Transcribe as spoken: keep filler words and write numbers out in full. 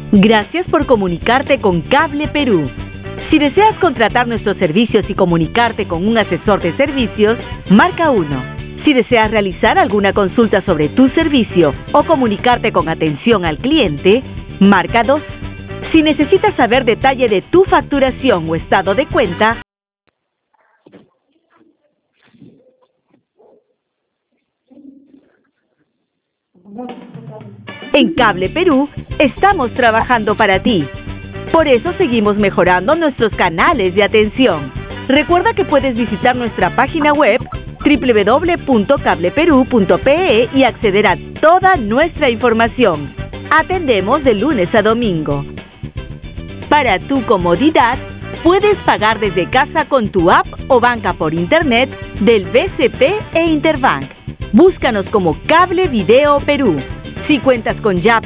Gracias por comunicarte con Cable Perú. Si deseas contratar nuestros servicios y comunicarte con un asesor de servicios, marca uno. Si deseas realizar alguna consulta sobre tu servicio o comunicarte con atención al cliente, marca dos. Si necesitas saber detalle de tu facturación o estado de cuenta, en Cable Perú estamos trabajando para ti. Por eso seguimos mejorando nuestros canales de atención. Recuerda que puedes visitar nuestra página web doble u doble u doble u punto cable perú punto pe e y acceder a toda nuestra información. Atendemos de lunes a domingo. Para tu comodidad, puedes pagar desde casa con tu app o banca por internet del B C P e Interbank. Búscanos como Cable Video Perú. Si cuentas con Yape